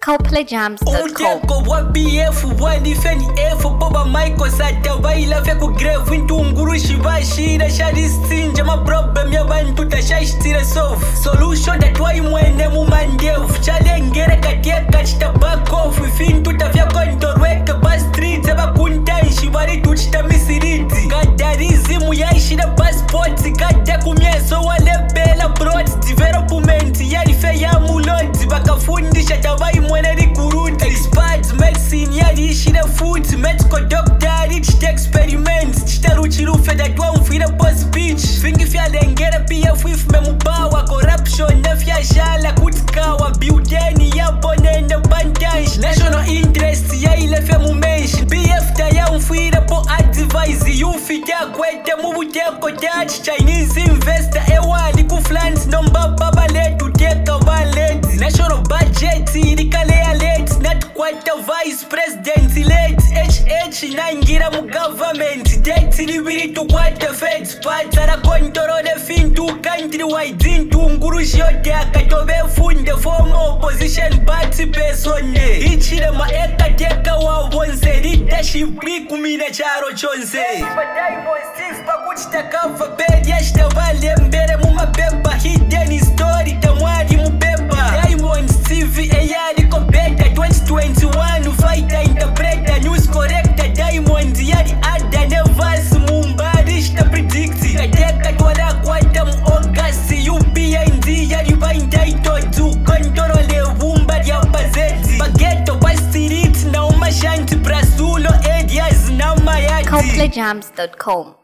CoPlayJams.com. Uteko wa BF wanifeni F Boba Michael Satabaila fe ku grave intunguru shibashira sharisinja ma problem y'abantu tashashitire solve solution that why mwene mu mandevu chalengere kateka chitabak off ifintu tafya kontorweke bus streets abakuntanshi bari tuchita misiriti kadarizimu yaishira passport kate kumyeso walebela broad development yarife ya mulodi bakafundisha tabai mwene rikuruti experts medicine yarishira food medical doctor rich experiments chitaruchirufe datwa mfira boss speech fingi fyalengere pia fwifme mubawa corruption nafya shala kutikawa biudeni yabonende bandash national interest ya ilefe mumenshi BF taya mfira po advise yufite akwete mubuteko Dutch Chinese investor ewali ku France nomba baba letu teka valeti national budget irikalea late not quite a vice president late HH nangira mu government debt libiri to quite a feds patara control the fintu country wide intunguru shote akatobe funde form opposition party pesone ichire maeka teka wa bonse leadership kumina charo chonse Diamond Steve pakuchita cover bed yashtabale mbere mu mabeba hidden story tamwali mubeba Diamond Steve eyali kompeta 2021 fighter interpreter news corrector Diamond yali ada nevas mumbari shta predict kateka twala kwata mu August UPND yali baindaito to control vumba ya bazeti bageto bastirit na umashanti brasulo areas na mayati CoPlayJams.com.